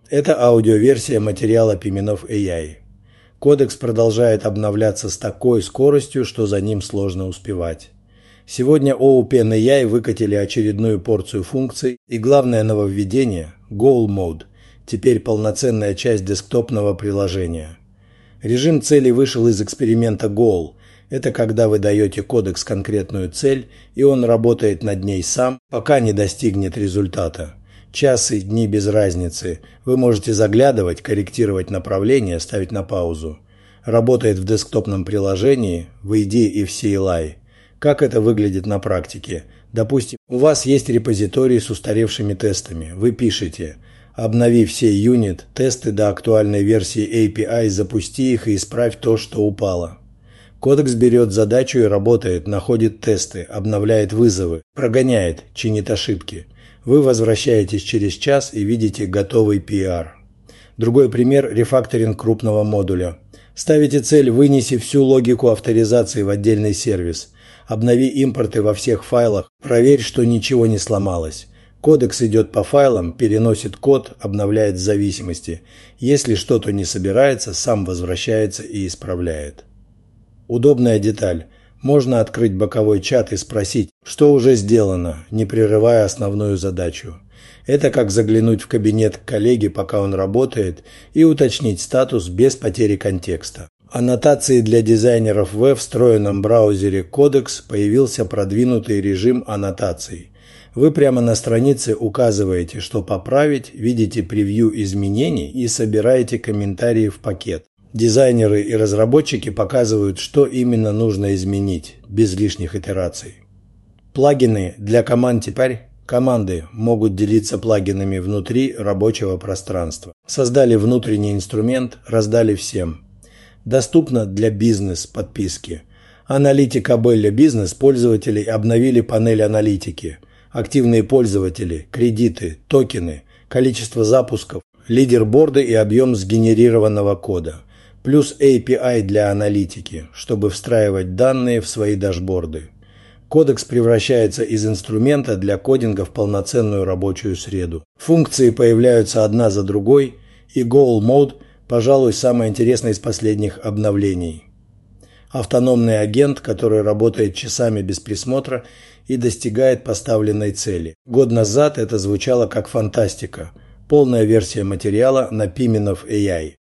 Это аудиоверсия материала Пименов AI. Кодекс продолжает обновляться с такой скоростью, что за ним сложно успевать. Сегодня OpenAI выкатили очередную порцию функций, и главное нововведение – Goal Mode, теперь полноценная часть десктопного приложения. Режим цели вышел из эксперимента Goal. Это когда вы даете кодекс конкретную цель, и он работает над ней сам, пока не достигнет результата. Часы, дни без разницы. Вы можете заглядывать, корректировать направление, ставить на паузу. Работает в десктопном приложении в ID и в CLI. Как это выглядит на практике? Допустим, у вас есть репозиторий с устаревшими тестами. Вы пишете: обнови все юнит, тесты до актуальной версии API, запусти их и исправь то, что упало. Кодекс берет задачу и работает, находит тесты, обновляет вызовы, прогоняет, чинит ошибки. Вы возвращаетесь через час и видите готовый PR. Другой пример – рефакторинг крупного модуля. Ставите цель: вынеси всю логику авторизации в отдельный сервис. Обнови импорты во всех файлах, проверь, что ничего не сломалось. Кодекс идет по файлам, переносит код, обновляет зависимости. Если что-то не собирается, сам возвращается и исправляет. Удобная деталь. Можно открыть боковой чат и спросить, что уже сделано, не прерывая основную задачу. Это как заглянуть в кабинет к коллеге, пока он работает, и уточнить статус без потери контекста. Аннотации для дизайнеров в встроенном браузере Codex появился продвинутый режим аннотаций. Вы прямо на странице указываете, что поправить, видите превью изменений и собираете комментарии в пакет. Дизайнеры и разработчики показывают, что именно нужно изменить, без лишних итераций. Плагины для команд. Теперь команды могут делиться плагинами внутри рабочего пространства. Создали внутренний инструмент, раздали всем. Доступно для бизнес-подписки. Аналитика для бизнес-пользователей обновили панель аналитики. Активные пользователи, кредиты, токены, количество запусков, лидерборды и объем сгенерированного кода. Плюс API для аналитики, чтобы встраивать данные в свои дашборды. Кодекс превращается из инструмента для кодинга в полноценную рабочую среду. Функции появляются одна за другой, и Goal Mode, пожалуй, самое интересное из последних обновлений. Автономный агент, который работает часами без присмотра и достигает поставленной цели. Год назад это звучало как фантастика. Полная версия материала на Пименов AI.